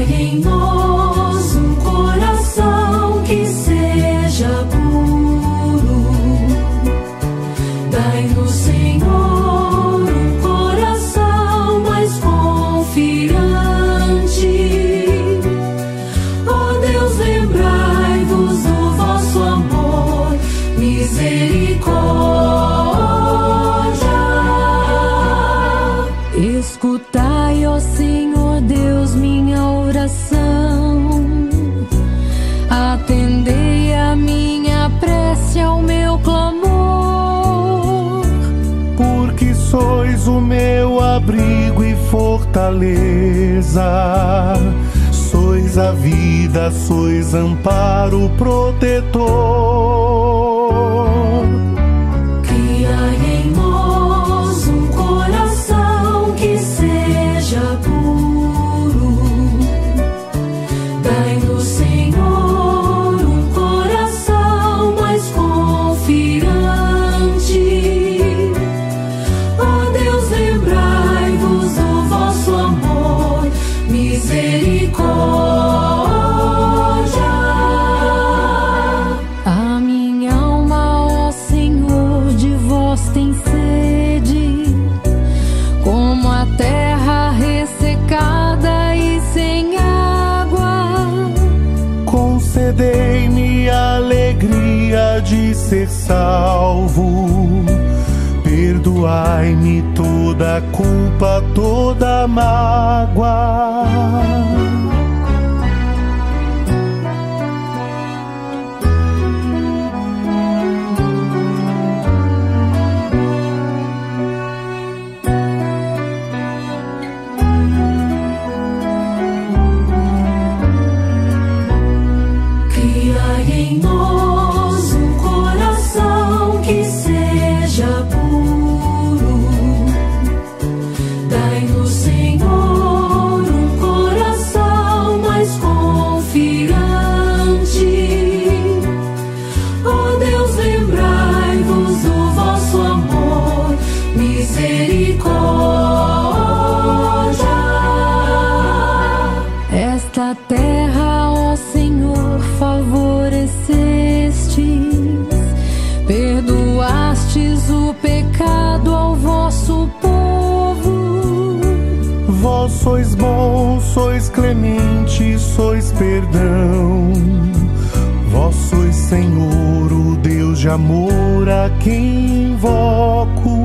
em nós um coração que seja puro. Dai-nos, Senhor, um coração mais confiante. Ó Deus, lembrai-vos do vosso amor, misericórdia. Escutai, ó Senhor Deus, minha oração. Atendei a minha prece, ao meu clamor. Porque sois o meu abrigo e fortaleza. Sois a vida, sois amparo protetor. Criai em nós um coração que seja puro. Dai-nos, Senhor, um coração mais confiante. Ó Deus, lembrai-vos do vosso amor, misericórdia. A minha alma, ó Senhor, de vós tem sede, como a terra ressecada e sem água. Concedei-me a alegria de ser salvo. Perdoai-me toda a culpa, toda a mágoa. Criai em nós um coração que seja puro. Dai-nos, Senhor, um coração mais confiante. Ó Deus, lembrai-vos do vosso amor, misericórdia. Esta terra, ó Senhor, favorecestes, perdoastes o pecado ao vosso povo. Vós sois bons, sois clementes, sois perdão. Vós sois, Senhor, o Deus de amor a quem invoco.